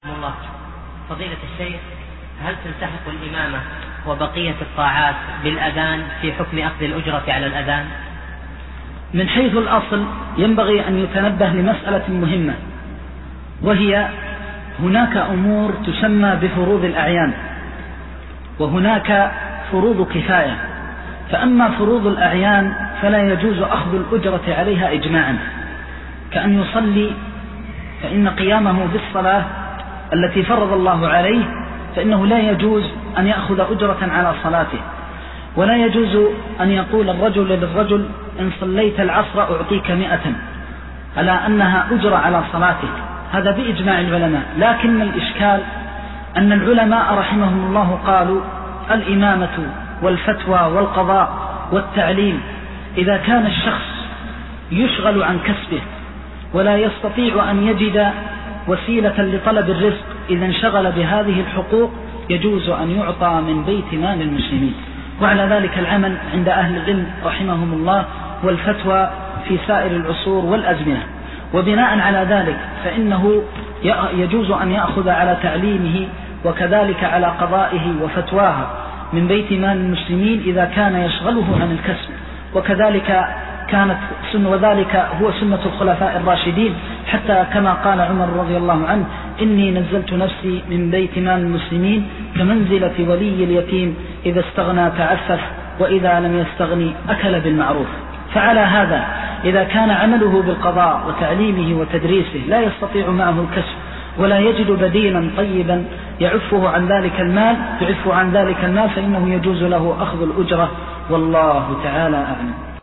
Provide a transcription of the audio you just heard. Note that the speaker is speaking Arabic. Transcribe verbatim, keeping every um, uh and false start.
الله. فضيلة الشيخ، هل تلتحق الإمامة وبقية الطاعات بالأذان في حكم أخذ الأجرة على الأذان؟ من حيث الأصل ينبغي أن يتنبه لمسألة مهمة، وهي هناك أمور تسمى بفروض الأعيان، وهناك فروض كفاية. فأما فروض الأعيان فلا يجوز أخذ الأجرة عليها إجماعا، كأن يصلي فإن قيامه بالصلاة التي فرض الله عليه فإنه لا يجوز أن يأخذ أجرة على صلاته، ولا يجوز أن يقول الرجل للرجل إن صليت العصر أعطيك مئة على أنها أجرة على صلاته، هذا بإجماع العلماء. لكن الإشكال أن العلماء رحمهم الله قالوا الإمامة والفتوى والقضاء والتعليم إذا كان الشخص يشغل عن كسبه ولا يستطيع أن يجد وسيلة لطلب الرزق، إذا انشغل بهذه الحقوق يجوز أن يعطى من بيت مال المسلمين. وعلى ذلك العمل عند أهل العلم رحمهم الله، والفتوى في سائر العصور والأزمنة. وبناء على ذلك فإنه يجوز أن يأخذ على تعليمه وكذلك على قضائه وفتواها من بيت مال المسلمين إذا كان يشغله عن الكسب. وكذلك كانت سنة، وذلك هو سنة الخلفاء الراشدين، حتى كما قال عمر رضي الله عنه إني نزلت نفسي من بيت مال المسلمين كمنزلة ولي اليتيم إذا استغنى تعفف وإذا لم يستغني أكل بالمعروف. فعلى هذا إذا كان عمله بالقضاء وتعليمه وتدريسه لا يستطيع معه الكسب ولا يجد بديلا طيبا يعفه عن ذلك المال يعف عن ذلك المال فإنه يجوز له أخذ الأجرة، والله تعالى أعلم.